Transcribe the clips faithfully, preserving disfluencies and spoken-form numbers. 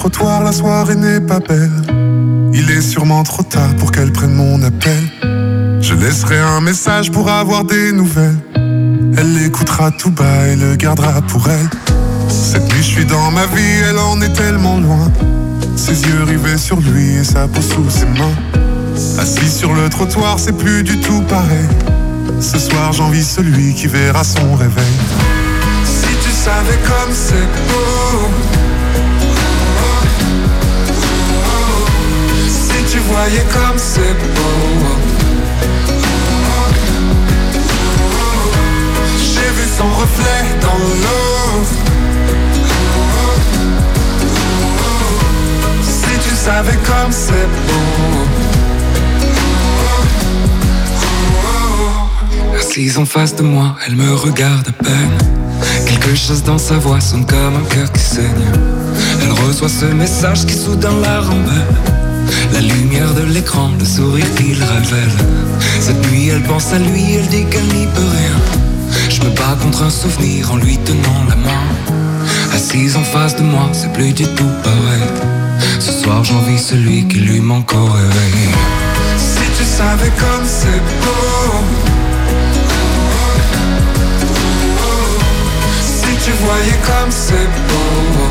trottoir, la soirée n'est pas belle. Il est sûrement trop tard pour qu'elle prenne mon appel. Je laisserai un message pour avoir des nouvelles. Elle l'écoutera tout bas et le gardera pour elle. Cette nuit je suis dans ma vie, elle en est tellement loin. Ses yeux rivés sur lui et sa peau sous ses mains. Assis sur le trottoir, c'est plus du tout pareil. Ce soir j'envie celui qui verra son réveil. Si tu savais comme c'est beau, si tu voyais comme c'est beau. J'ai vu son reflet dans l'eau. Si tu savais comme c'est beau. Assise en face de moi, elle me regarde à peine. Quelque chose dans sa voix sonne comme un cœur qui saigne. Elle reçoit ce message qui soudain la rembelle. La lumière de l'écran, le sourire qu'il révèle. Cette nuit elle pense à lui, elle dit qu'elle n'y peut rien. Je me bats contre un souvenir en lui tenant la main. Assise en face de moi, c'est plus du tout pareil. Ce soir j'envie celui qui lui manque au réveil. Si tu savais comme c'est beau. Si tu voyais comme c'est beau.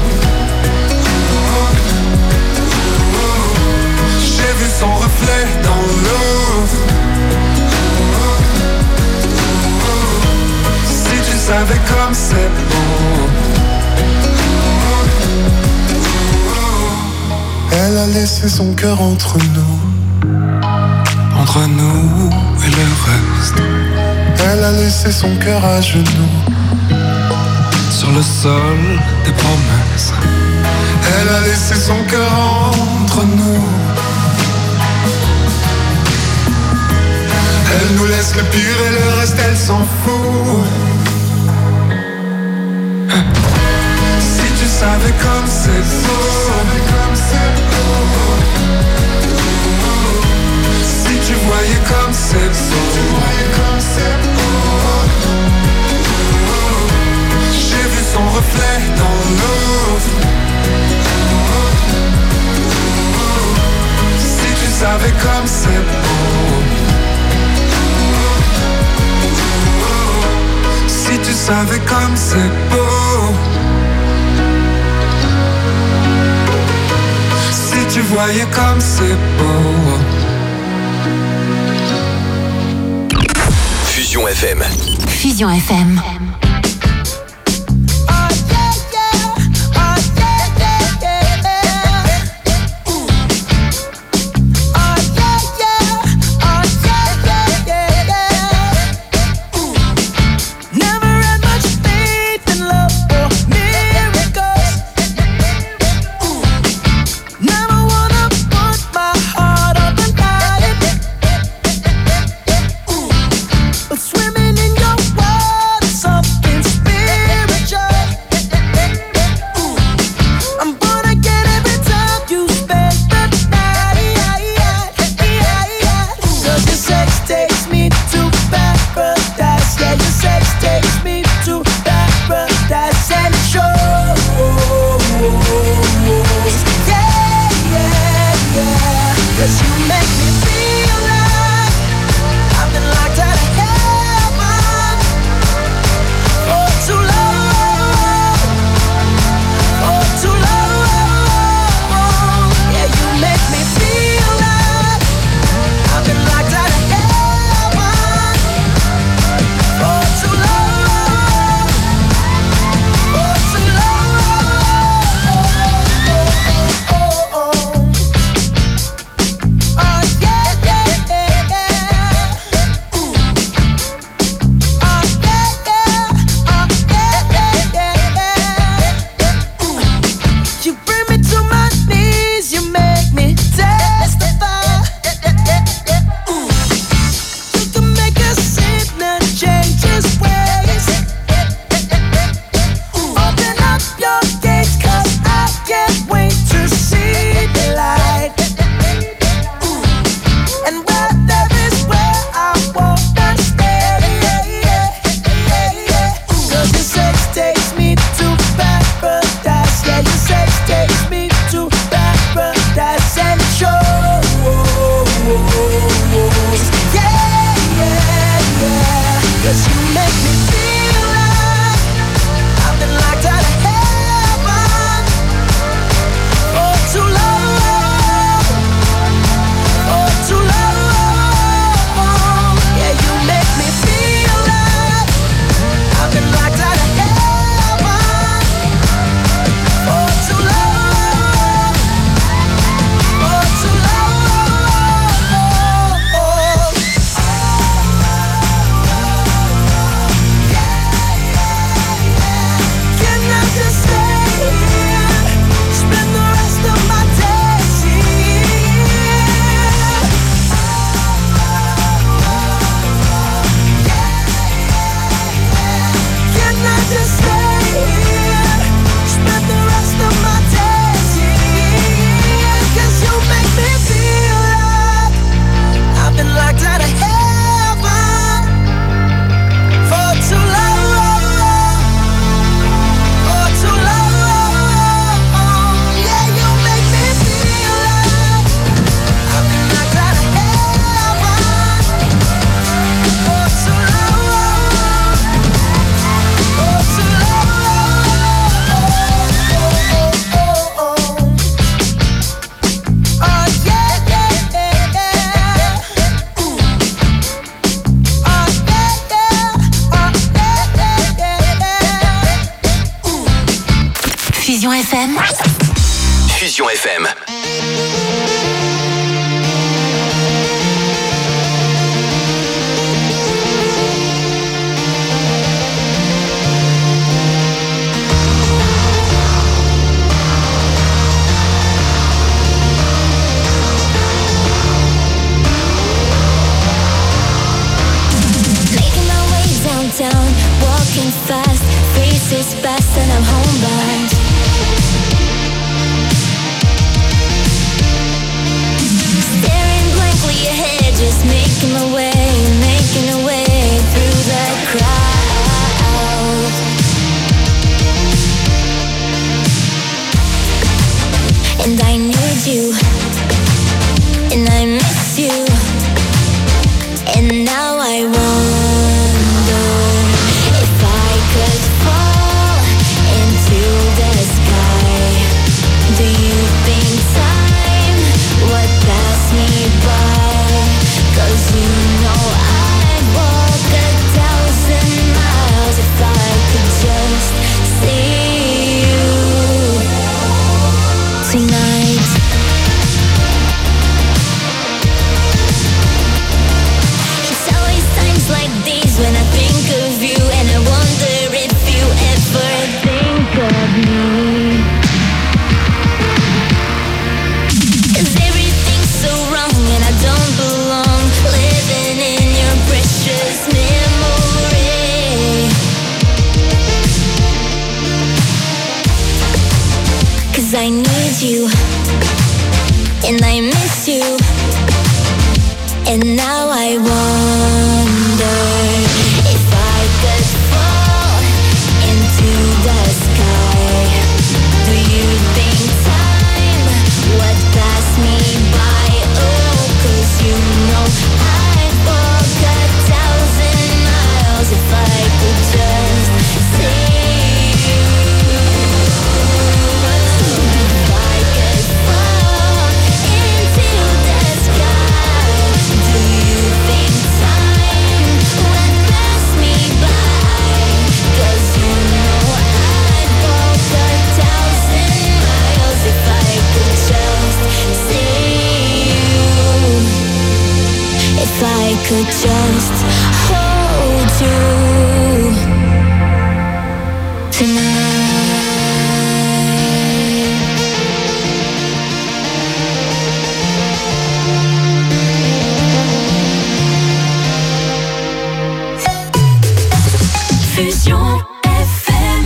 J'ai vu son reflet dans l'eau. Si tu savais comme c'est beau. Elle a laissé son cœur entre nous. Entre nous et le reste. Elle a laissé son cœur à genoux. Sur le sol des promesses. Elle a laissé son cœur entre nous. Elle nous laisse le pire et le reste elle s'en fout. Si tu savais comme c'est beau. Si tu voyais comme c'est beau. J'ai vu son reflet dans l'eau. Si tu savais comme c'est beau. Si tu savais comme c'est beau. Si tu voyais comme c'est beau. Fusion F M. Fusion F M. Yeah. and I miss you. And now I wonder if I could fall into the sky. Do you think time would pass me by? 'Cause you know I'd walk a thousand miles if I could just see you tonight. It's always times like these when I think of you, and I wonder if you ever think of me. 'Cause everything's so wrong and I don't belong, living in your precious memory. 'Cause I need you and I miss you, and now I wonder if I could fall into the sky. Do you think time would pass me by? Oh, 'cause you know I'd walk a thousand miles if I could just see you. If I could fall into the sky, do you think time would pass me by? 'Cause you know I'd walk a thousand miles if I could just see you. If I could just hold you tonight. Fusion F M.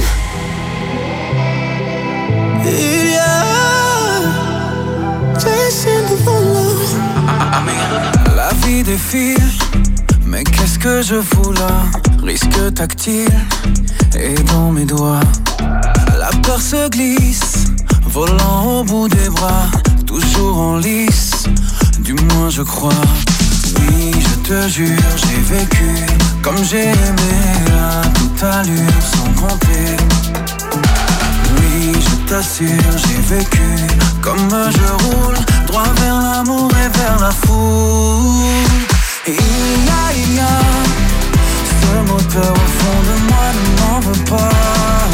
La vie défile, mais qu'est-ce que je fous là? Risque tactile et dans mes doigts. La peur se glisse, volant au bout des bras, toujours en lice, du moins je crois. Oui, je te jure, j'ai vécu comme j'ai aimé à toute allure sans compter. Oui, je t'assure, j'ai vécu comme je roule, droit vers l'amour et vers la foule. Et il y a, il y a ce moteur au fond de moi, ne m'en veux pas.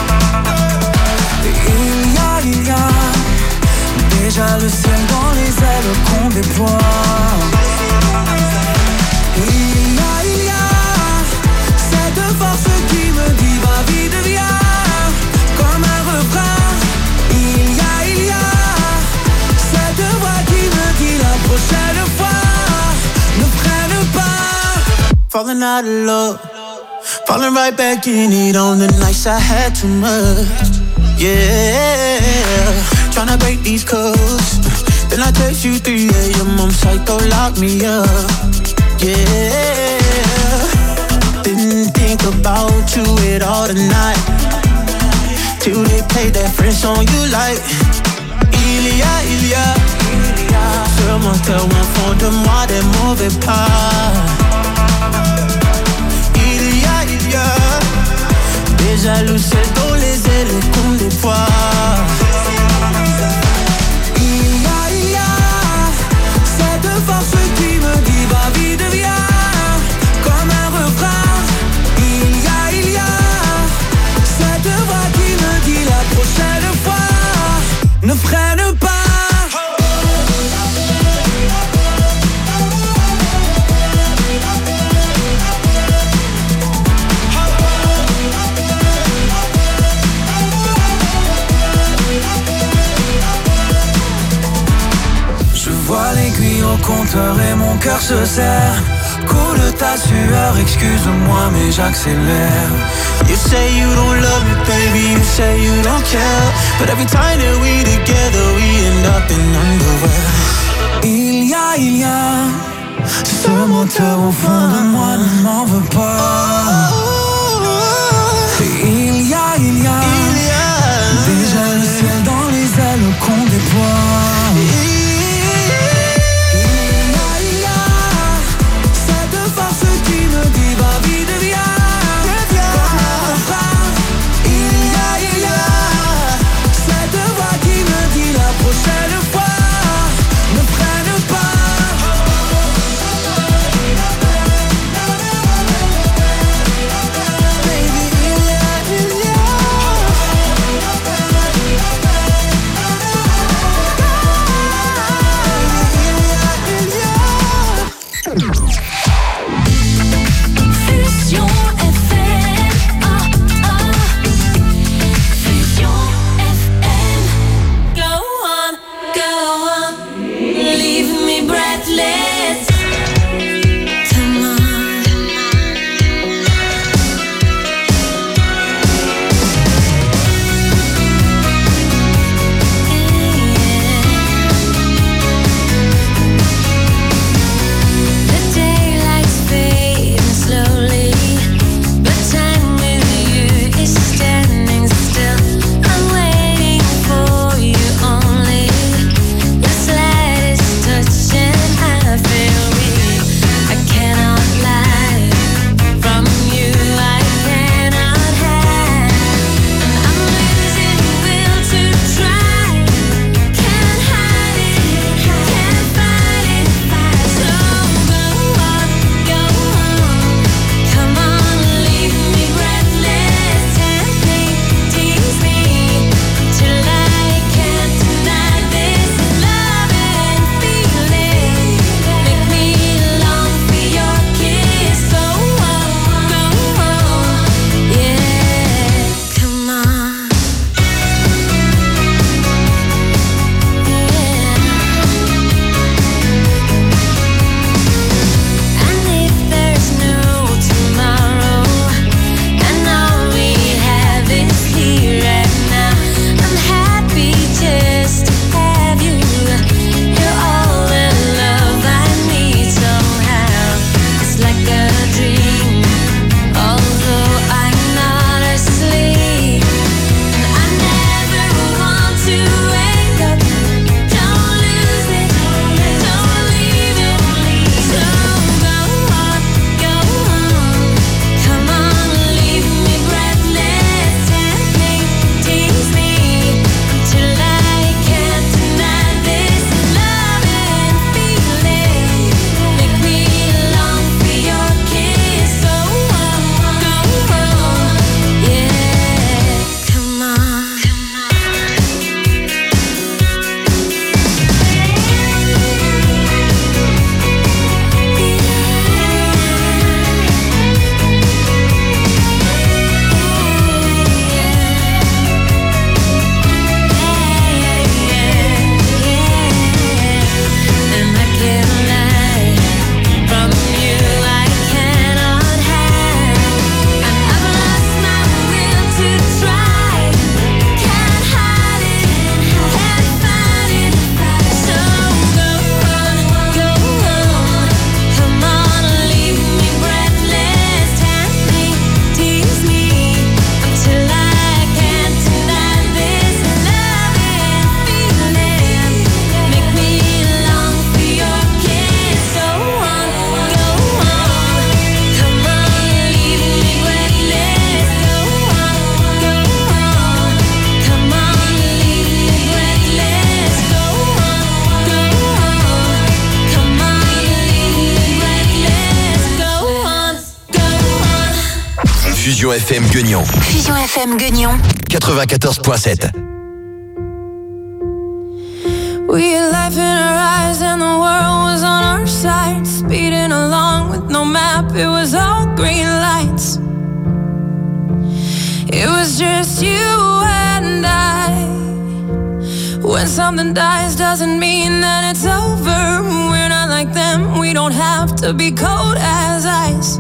Et il y a, il y a déjà le ciel dans les ailes qu'on déploie. Et il y a, il y a cette force qui me dit va vite, viens, comme un refrain. Il y a, il y a cette voix qui me dit la prochaine fois ne freine pas. Falling out of love, falling right back in it on the nights I had too much. Yeah, tryna break these codes. Then I text you three a.m. I'm psycho, lock me up. Yeah, didn't think about you at all tonight, till they played that French song you like. Il y a, il y a ce moteur au fond de moi, des mauvais pas. Il y a, il y a déjà le ciel dans les ailes qu'on déploie. Il y a, il y a cette force qui me dit va vite, viens, comme un refrain. Il y a, il y a cette voix qui me dit la prochaine fois ne freine pas. L'aiguille au compteur et mon cœur se serre. Coule ta sueur, excuse-moi mais j'accélère. You say you don't love me, baby, you say you don't care, but every time that we together, we end up in underwear. Il y a, il y a ce moteur au fond de moi, ne m'en veux pas. Il y a, il y a, il y a déjà le ciel dans les ailes qu'on déploie. leave me breathless. Come on. The daylight's fading slowly, but time with you is standing still. I'm waiting for you only. The slightest touch and I feel weak. I cannot lie. From you I cannot hide. I'm losing will to try. Can't hide it, can't fight it. So go on, go on. Come on, leave me breathless. Tempt me, tease me, till I can't deny this love and feeling. Make me long for your kiss. Go on, go on, yeah. Come on, yeah. And if there's no tomorrow, and all we have is here and now, I'm happy just to have you. You're all the love I need somehow. It's like a dream, although I'm not asleep. I never want to wake up. Don't lose it, don't leave it. So go on, go on. Come on, leave me breathless. Tempt me, tease me, till I can't deny this love and feeling. Make me long for your kiss. Go on, go on, yeah. Come on. And I can't lie. From you I cannot hide. And I've lost my will to try. Can't hide it, can't fight it. So go on, go on. Come on, leave me breathless. Tempt me, tease me, until I can't deny this love and feeling. Make me long for your kiss. Go on, go on. Come on, leave me breathless. Go on, go on. Come on, leave me breathless. Go on, go on. Come on, leave me breathless. Go on, go on. Fusion F M Guignon, Fusion F M Guignon. quatre-vingt-quatorze point sept. We had life in our eyes and the world was on our side. Speeding along with no map, it was all green lights. It was just you and I. When something dies doesn't mean that it's over. We're not like them, we don't have to be cold as ice.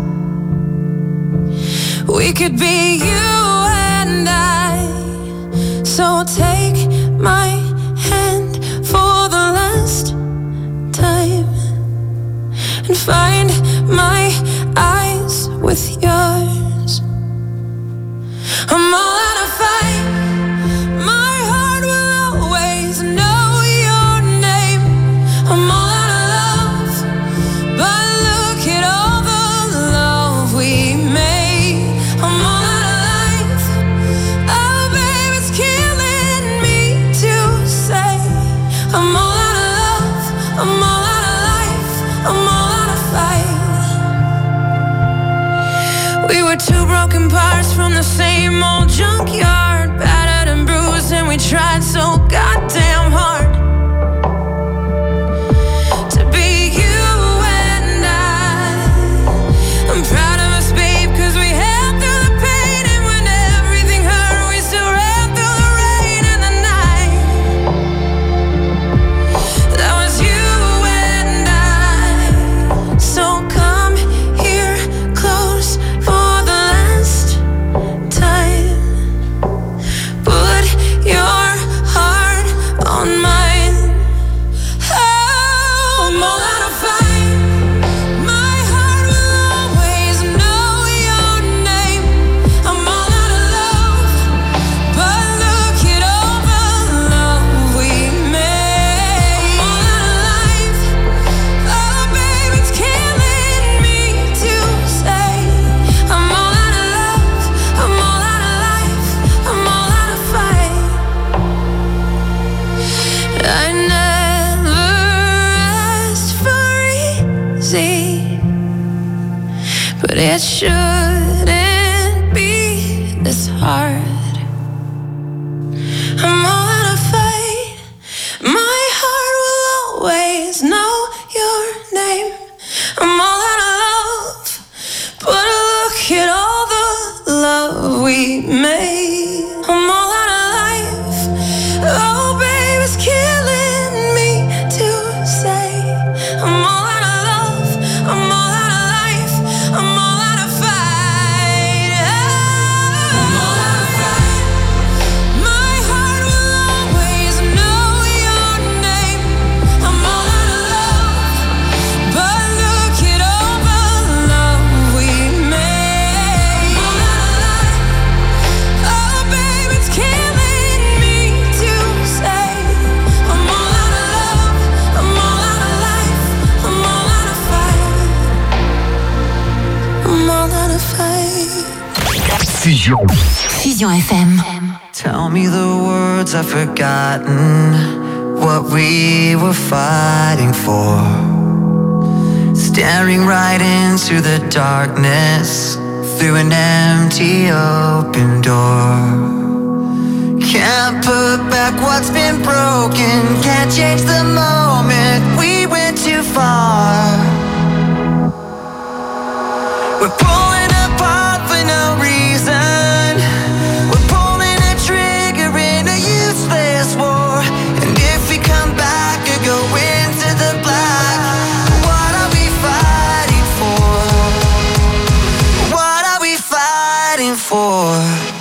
We could be you and I. So take my hand for the last time and find my eyes with yours. I'm all out of fight. My heart will always know your name. I'm all out of love, but look at all the love we made. I'm all out of life. Oh, babe, it's killing me to say. I'm all out of love. I'm all out of life. I'm all out of fight. it shouldn't be this hard. I'm all out of fight. My heart will always know your name. I'm all out of love, but look at all the love we made. I'm all out of life. Oh, babe, it's killing me to say. I'm all out of love. I'm all out of life. I'm all out of fight. I'm all out of fight. My heart will always know your name. I'm all out of love, but look at all the love we made. I'm all out of life. Oh, babe, it's killing me to say. I'm all out of love. I'm all out of life. I'm all out of fight. I'm all out of fight. Fusion. Fusion F M. Tell me the words I've forgotten, what we were fighting for. Staring right into the darkness, through an empty open door. Can't put back what's been broken, can't change the moment, we went too far. We're pulling apart for no reason. We're pulling a trigger in a useless war. And if we come back or go into the black, what are we fighting for? What are we fighting for?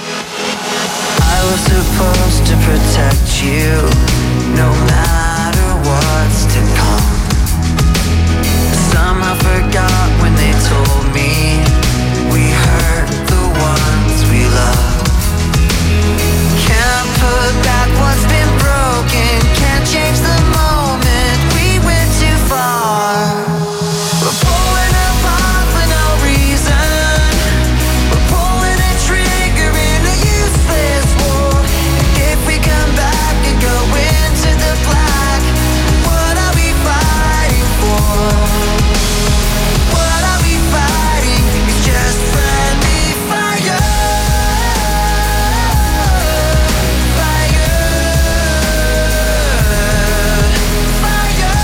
I was supposed to protect you, no matter what's to come. Somehow forgot when they told me we hurt the ones we love. Can't put back what's been broken, can't change the moment, we went too far. We're pulling apart for no reason. We're pulling a trigger in a useless war. And if we come back and go into the black, what are we fighting for? What are we fighting? It's just friendly fire. Fire. Fire.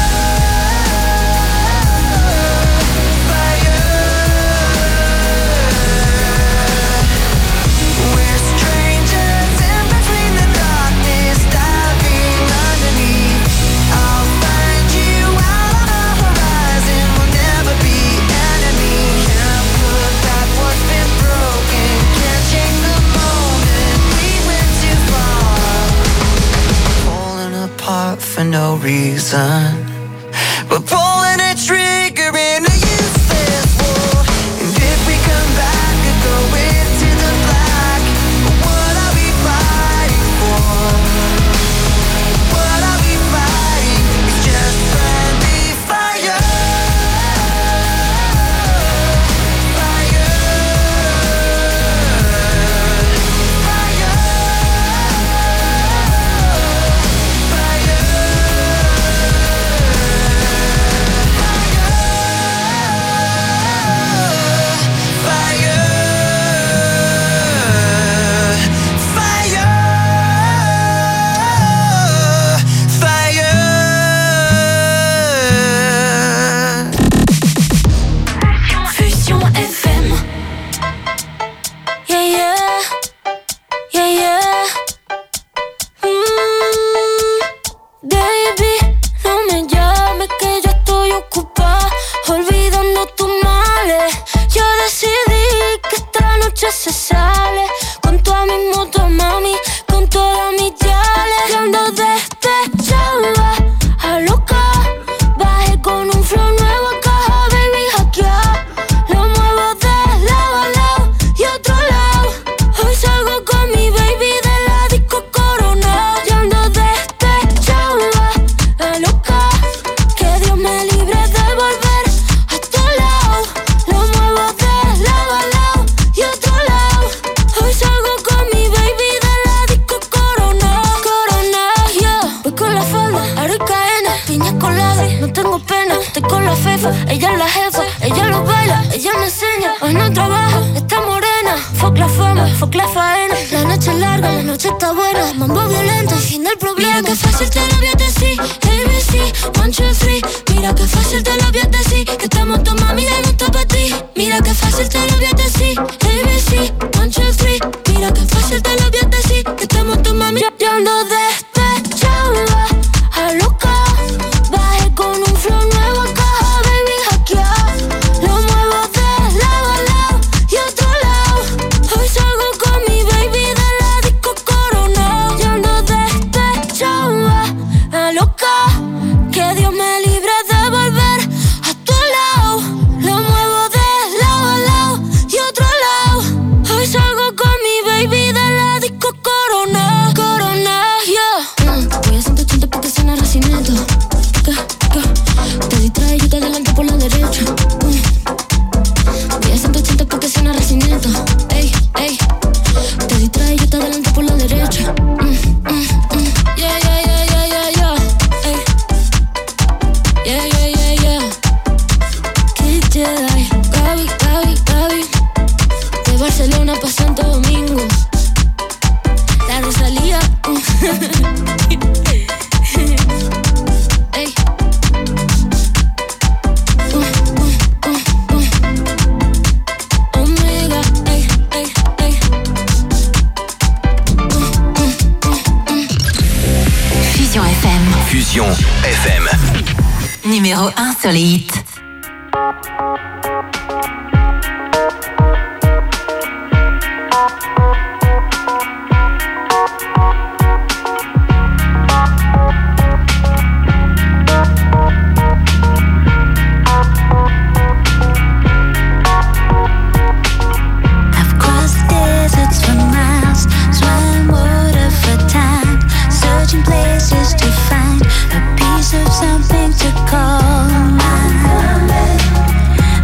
Fire. We're strangers in between the darkness, diving underneath. I'll find you out on the horizon, we'll never be enemies. Can't put back what's been broken, can't change the moment, we went too far. Pulling apart for no reason. We're pulling a trigger in a useless war. And if we come back and go into the black, what are we fighting for? What are we fighting? It's just friendly fire. Fire. Fire. Fire. pena. Estoy con la fefa, ella es la jefa. Ella lo baila, ella me enseña. Hoy no trabaja, está morena. Fuck la fama, fuck la faena. La noche es larga, la noche está buena. Mambo violento, el fin del problema. Mira que fácil te lo voy a decir. A B C, one, two, three. Mira que fácil te lo voy a decir. Que estamos tu mami, ya no está pa' ti. Mira que fácil te lo voy a decir. A B C, one, two, three. Mira que fácil te lo voy a decir. Que estamos tu mami, yo, yo ando despechada, a loca. Bajé con un flow nuevo acá, baby, hackeado. Lo muevo de lado a lado y otro lado. Hoy salgo con mi baby de la disco Corona. Yo ando despechada, a loca. Que Dios me libre de volver a tu lado. Lo muevo de lado a lado y otro lado. Hoy salgo con mi baby de la disco Corona. Corona, yeah. Mm, voy a ciento ochenta porque suena racimiento. Que, que, te distrae y yo te adelanto por la derecha. Mm. Voy a ciento ochenta porque suena racimiento. Ey, ey. Te distrae y yo te adelanto por la derecha. Mm, mm, mm. Yeah, yeah, yeah, yeah, yeah, yeah. Ey. Yeah, yeah, yeah, yeah. Kid Jedi. Gaby, Gaby, Gaby. De Barcelona pa' Santo Domingo. La Rosalía. Ey. Uh, uh, uh, uh. Omega, ey, ey, ey. Uh, uh, uh, uh. Fusion F M. Fusion F M. Numéro un sur les hits. I've crossed deserts for miles, swam water for time, searching places to find a piece of something to call mine.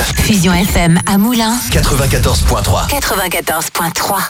Fusion F M à Moulins. quatre-vingt-quatorze point trois. quatre-vingt-quatorze point trois.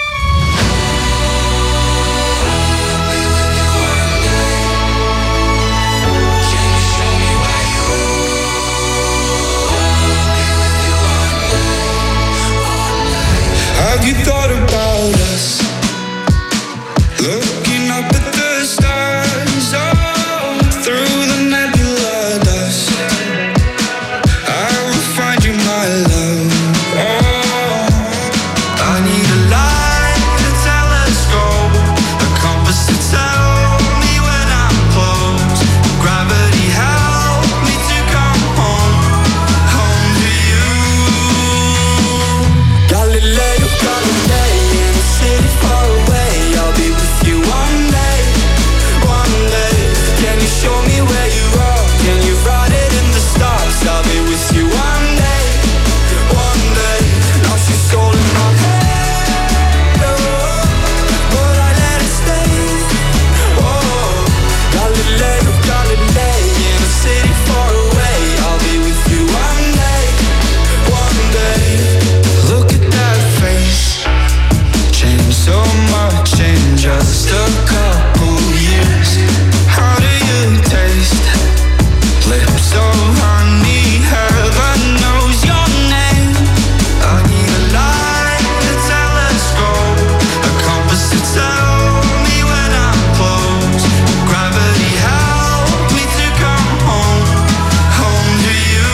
Have you thought about us? Looking up at the stars, oh, through the nebula dust. I will find you, my love. Oh, I need a light, a telescope, a compass to tell me when I'm close. Gravity help me to come home, home to you. Galileo, Galilei, in a city far away, I'll be with you one day, one day. Can you show me where you are? Can you write it in the stars? I'll be with you one day, one day. Now she's all in my head, oh, but I let it stay. Oh, Galileo, Galilei, in a city far away, I'll be with you one day, one day. Look at that face, changed so much in just a couple years. How do you taste? Lips so honey, heaven knows your name. I need a light, a telescope, a compass to tell me when I'm close. Gravity help me to come home, home to you.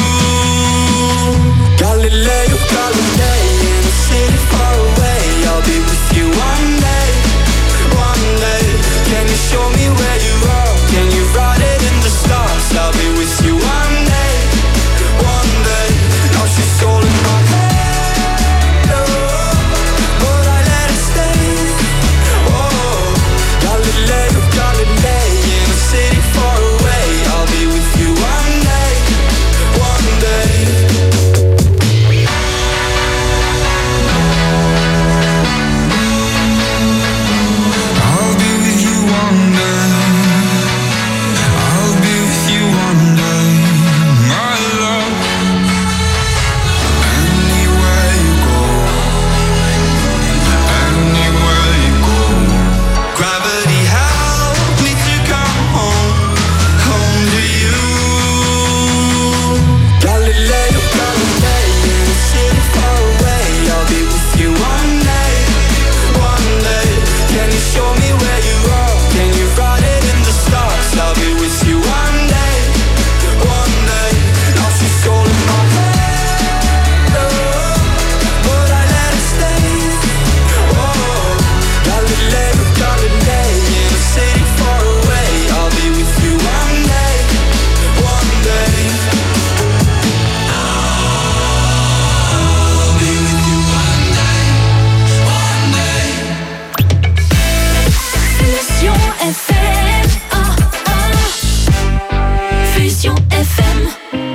Galileo, Galilei, in a city far away, I'll be with you one day, one day. Can you show me where you are? Can you write it in the stars? I'll be with you one day, one day. Now she's all in my head, oh, but I let it stay. Oh, Galileo, Galilei, in a city far away, I'll be with you one day, one day. I'll be with you one day. I'll be with you one day, my love. Anywhere you go, anywhere you go. Gravity help me to come home, home to you. Galileo, Galilei, in a city far away, I'll be with you one day, one day. Can you show me where you are? Can you write it in the stars? I'll be with you one day, one day. Now she's all in my head, oh, but I let it stay. Oh, Galileo, Galilei, in a city far away, I'll be with you one day, one day. I'll be with you one day, one day. Fusion F M, ah, ah. Fusion F M.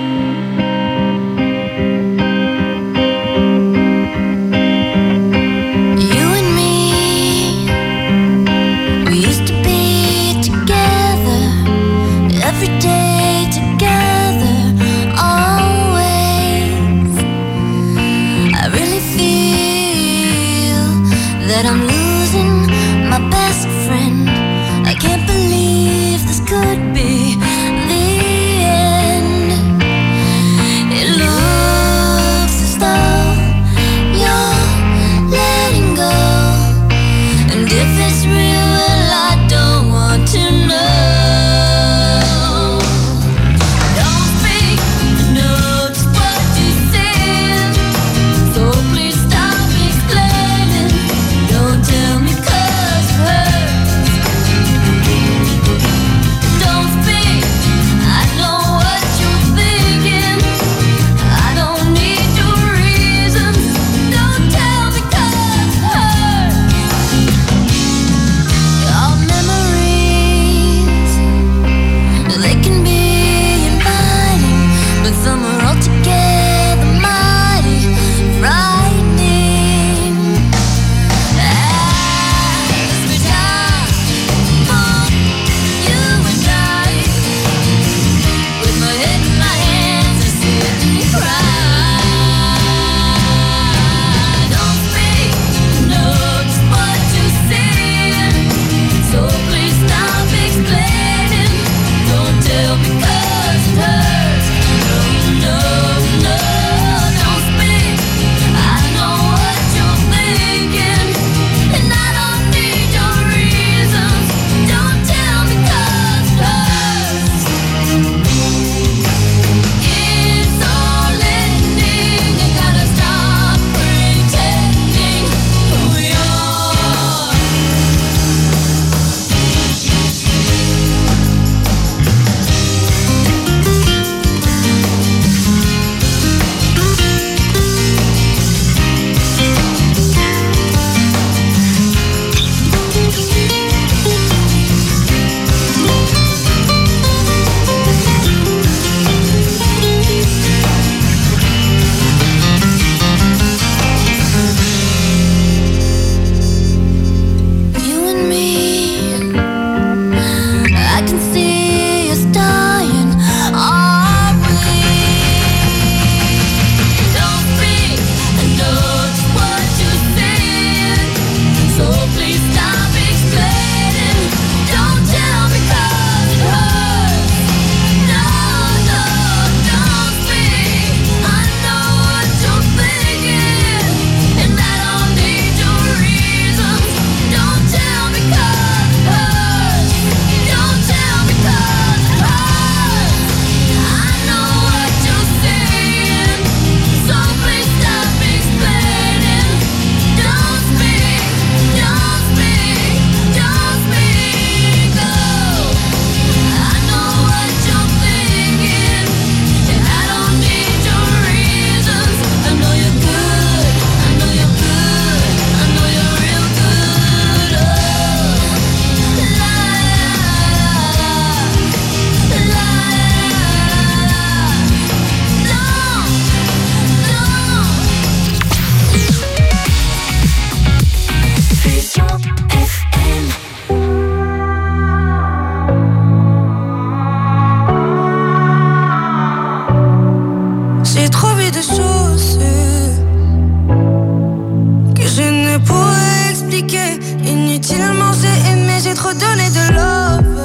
You and me, we used to be together, every day together, always. I really feel that I'm losing my best friend. I can't believe this could be the end. It looks as though you're letting go, and if it's real, well, I don't want to know. Don't speak, I know just what you said, so please stop explaining. Don't tell redonner de love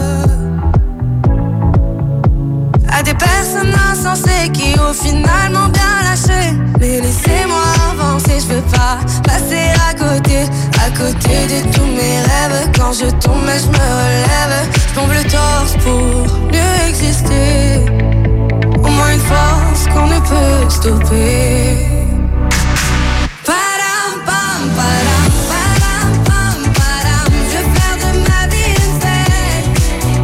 à des personnes insensées qui au final m'ont bien lâché. Mais laissez-moi avancer, je veux pas passer à côté, à côté de tous mes rêves. Quand je tombe, mais je me relève, je tombe le torse pour mieux exister. Au moins une force qu'on ne peut stopper. Padam, pam, padam, padam, pam, padam. Je veux faire de ma vie une fête.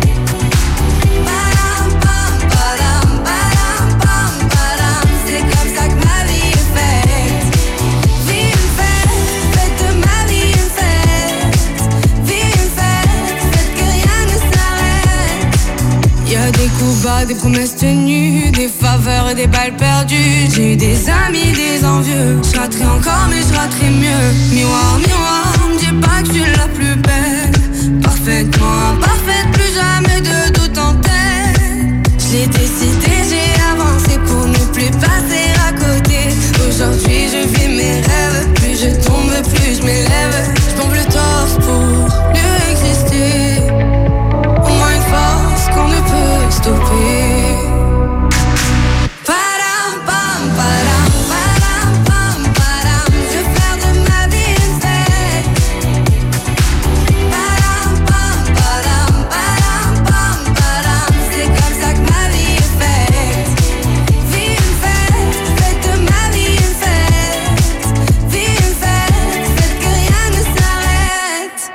Padam, pam, padam, padam, pam, padam. C'est comme ça que ma vie est faite. Vie une fête, faites de ma vie une fête. Vie une fête, faites que rien ne s'arrête. Y'a des coups bas, des promesses tenues, des faveurs et des balles perdues. J'ai eu des amis, des envieux. Je raterai encore mais je raterai mieux. Miroir, miroir, me dis pas que je suis la plus belle. Parfaitement imparfaite, plus jamais de doute en tête. Je l'ai décidé, j'ai avancé pour ne plus passer à côté. Aujourd'hui je vis mes rêves. Plus je tombe, plus je m'élève. Je tombe le torse pour mieux exister. Au moins une force qu'on ne peut stopper. Padam, pam, padam, padam, pam, padam. Je veux faire de ma vie une fête. Padam, pam, padam, padam, pam, padam. C'est comme ça que ma vie est faite. Vie une fête, faites de ma vie une fête. Vie une fête, faites que rien ne s'arrête.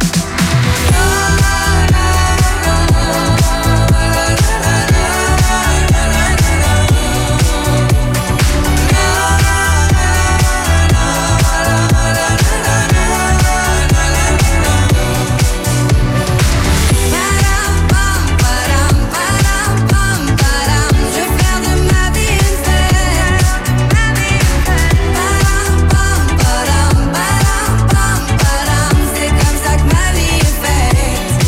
Padam, pam, padam, padam, pam, padam. Je veux faire de ma vie une fête. Padam, pam, padam, padam, pam, padam. C'est comme ça que ma vie est faite.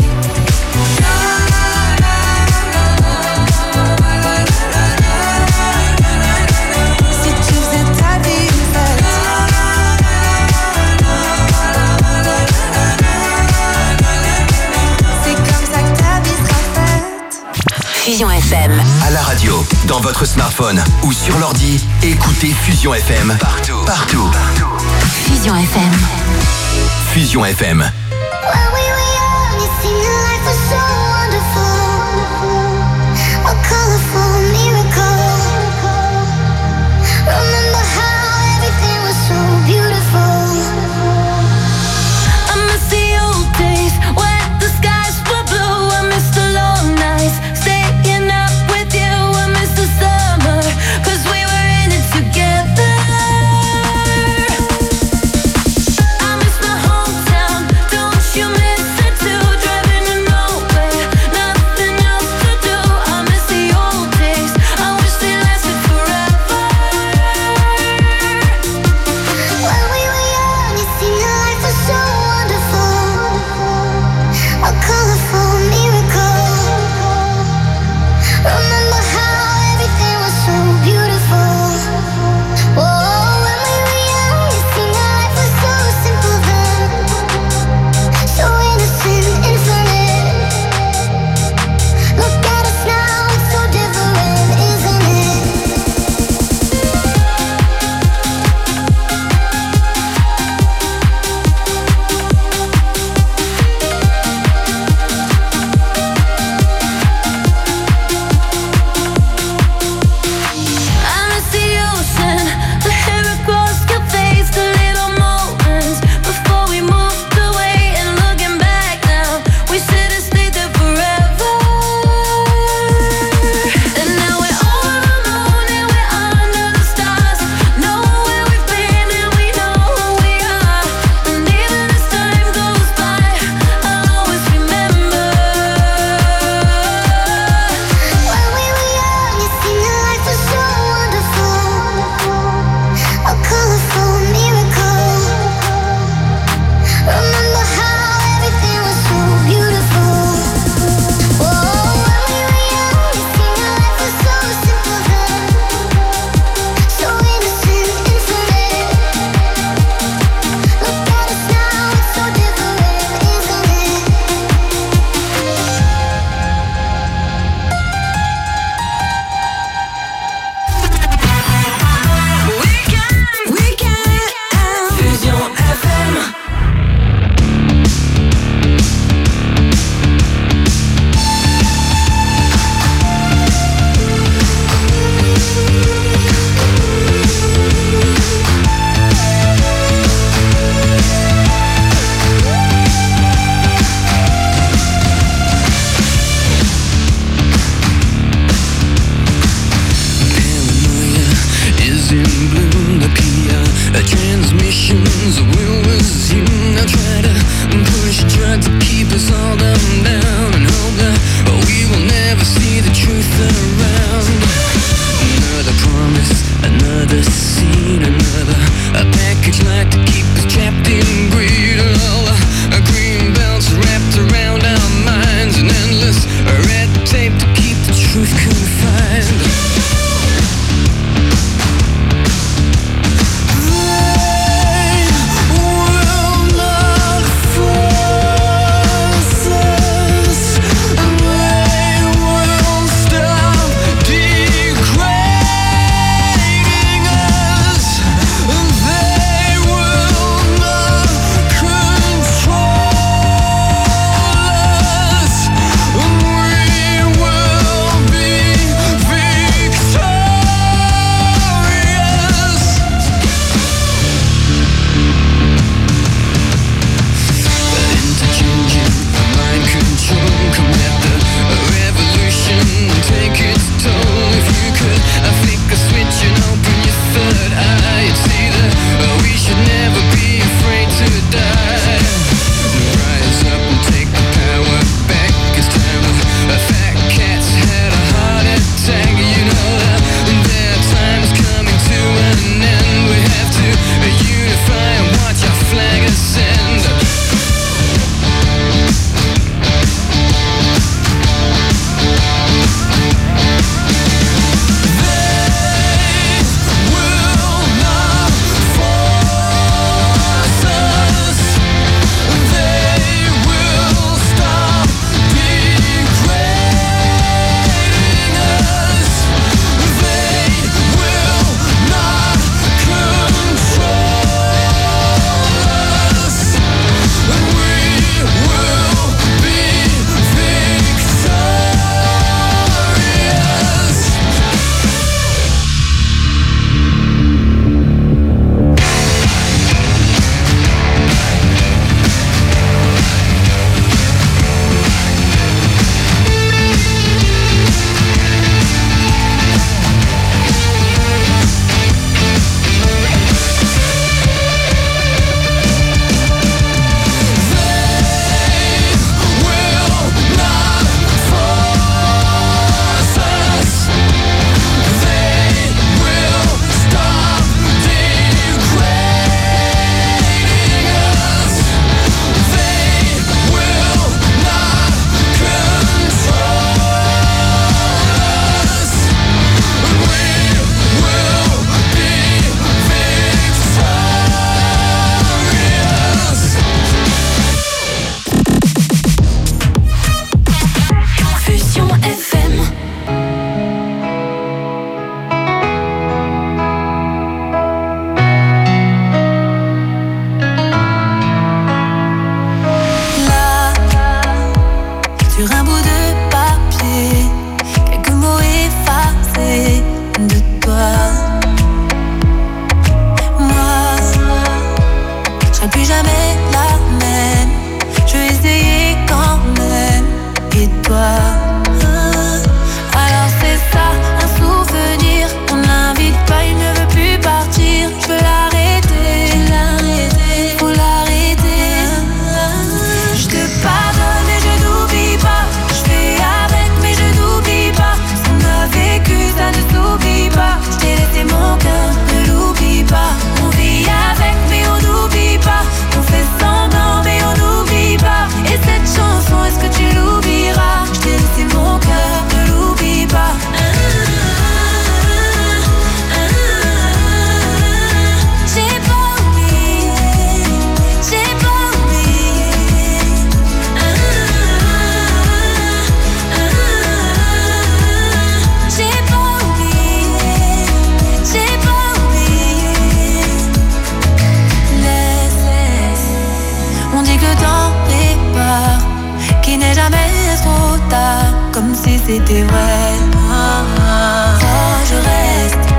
Si tu faisais ta vie une fête. C'est comme ça que ta vie sera faite. Fusion F M. À la radio, dans votre smartphone ou sur l'ordi, écoutez Fusion F M. Partout. Partout. Fusion F M. Fusion F M. When we were young, it seemed that life was so wonderful. A colorful miracle. Remember how everything was so beautiful. I miss the old days when the skies were blue. I miss the long nights, staying up with you. I miss the summer, 'cause we were in it together. I miss my hometown, don't transmissions, the will resume. Now try to push drugs to keep us all dumbed down and hope that we will never see the truth around. Another promise, another scene, another a package like to keep us trapped in greed. All a green belts wrapped around our minds, an endless red tape to keep the truth confined. c'était vrai. Oh, je reste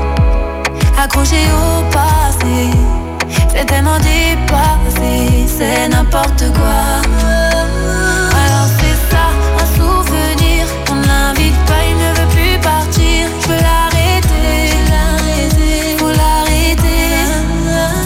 accrochée au passé. C'est tellement dépassé, c'est n'importe quoi. Alors c'est ça, un souvenir. On l'invite pas, il ne veut plus partir. Je veux l'arrêter, l'arrêter, faut l'arrêter.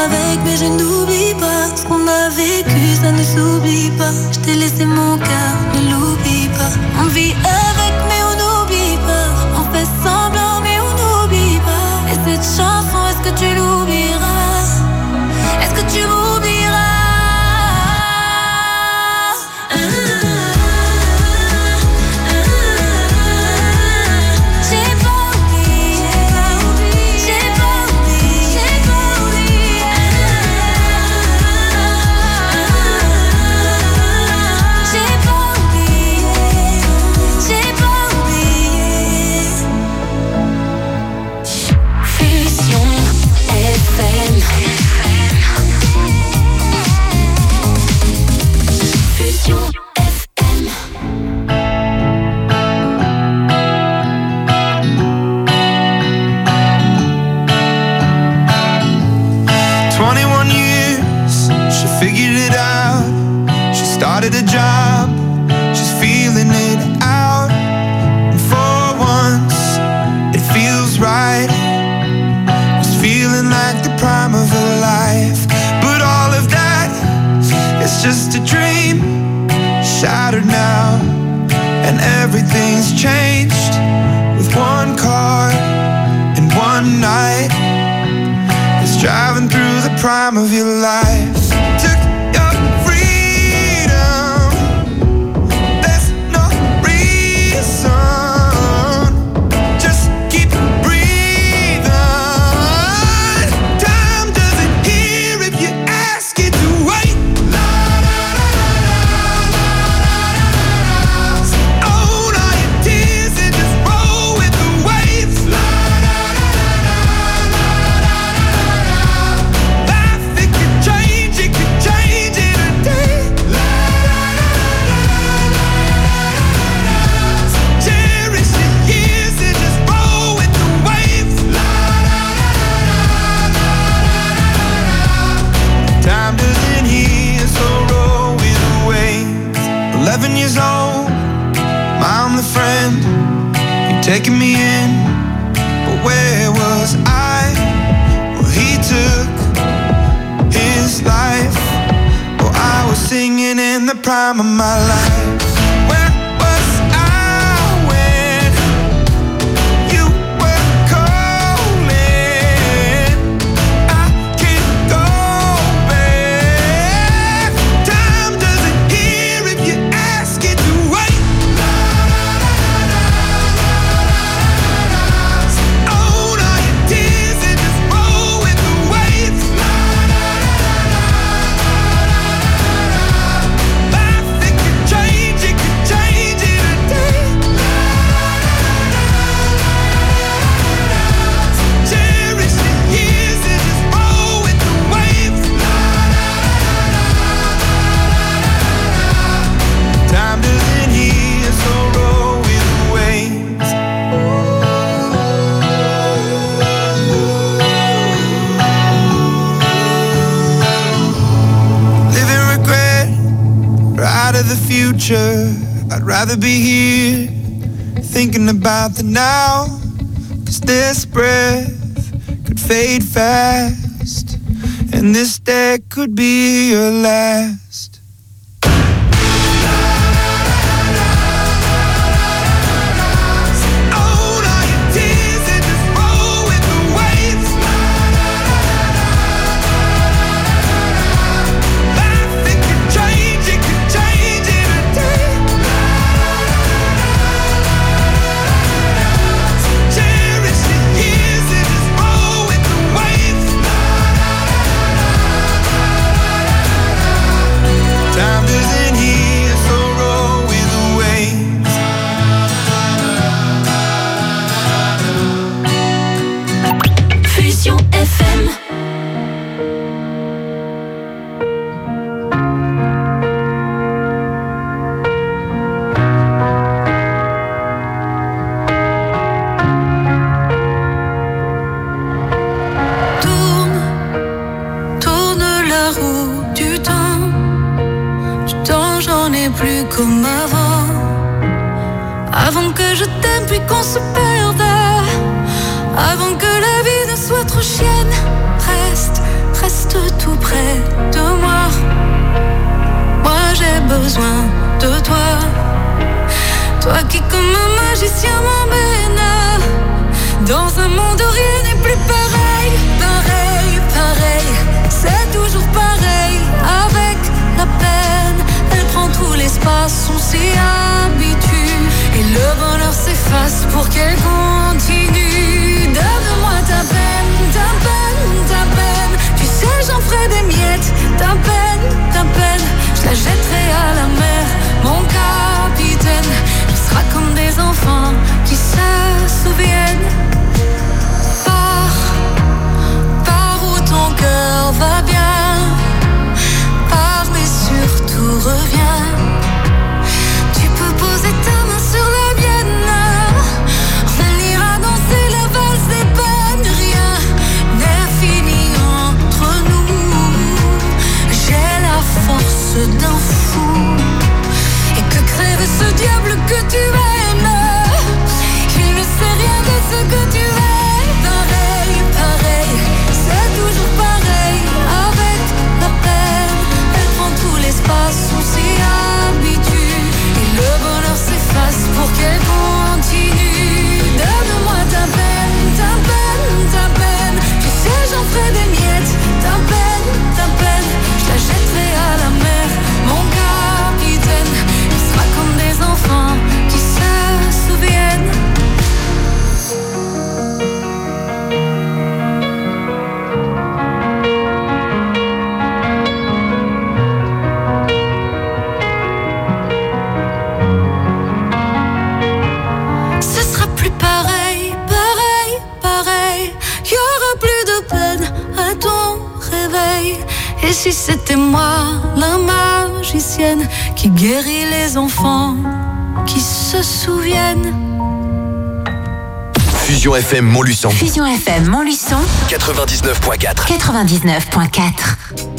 avec, mais je n'oublie pas. Ce qu'on a vécu, ça ne s'oublie pas. Je t'ai laissé mon cœur, ne l'oublie pas. On vit avec, mais on n'oublie pas. On fait semblant, mais on n'oublie pas. Et cette chanson, est-ce que tu l'oublieras? Est-ce que tu m'oublieras? Started a job, she's feeling it out. And for once, it feels right. It's feeling like the prime of her life. But all of that is just a dream, shattered now. And everything's changed with one car and one night. It's driving through the prime of your life. Took your eleven years old, I'm the friend, you're taking me in, but where was I? Well, he took his life, well, I was singing in the prime of my life. Where was I when you were calling? I can't go back. Time doesn't hear if you ask it to wait. Own all your tears and just roll with the waves. Life, it could change, it could change in a day. Cherish the years and just roll with the waves. Time doesn't heal, so roll with the waves. Living regret, right of the future. I'd rather be here, thinking about the now. 'Cause this breath could fade fast, and this day could be your last. Own all your tears and just roll with the waves. Life, it could change, it could change in a day. Cherish the years and just roll with the waves. Time doesn't heal, so roll with the waves. Fusion F M. Tourne, tourne la roue du temps. Du temps, j'en ai plus comme avant. Avant que je t'aime puis qu'on se perde. Avant que la vie ne soit trop chienne. Reste, reste restes tout près de moi. Moi j'ai besoin de toi. Toi qui comme un magicien m'emmène dans un monde où rien n'est plus pareil. Pareil, pareil, c'est toujours pareil. Avec la peine, elle prend tout l'espace, on s'y habitue. Et le bonheur s'efface pour qu'elle continue. Donne-moi ta peine, ta peine, ta peine. Tu sais j'en ferai des miettes. Ta peine, ta peine, je la jetterai à la mer. Mon capitaine, on sera comme des enfants qui se souviennent. Pars, pars où ton cœur va bien. Pars mais surtout reviens. Tu peux poser ta main sur la mienne. On ira danser la valse des peines. Rien n'est fini entre nous. J'ai la force d'un fou. Et que crève ce diable que tu aimes. Il ne sait rien de ce que tu es. Pareil, pareil, c'est toujours pareil. Avec la peine, elle prend tout l'espace, on s'y habitue. Et le bonheur s'efface pour qu'elle continue. Donne-moi ta peine, ta peine, ta peine. Tu sais j'en ferai des miettes. Ta peine, ta peine, je la jetterai à la mer. Mon capitaine, il sera comme des enfants qui se souviennent. Ce sera plus pareil, pareil, pareil. Y aura plus de peine à ton réveil. Et si c'était moi, la magicienne, qui guérit les enfants, qui se souviennent. Fusion F M Montluçon. Fusion F M Montluçon quatre-vingt-dix-neuf point quatre. quatre-vingt-dix-neuf point quatre.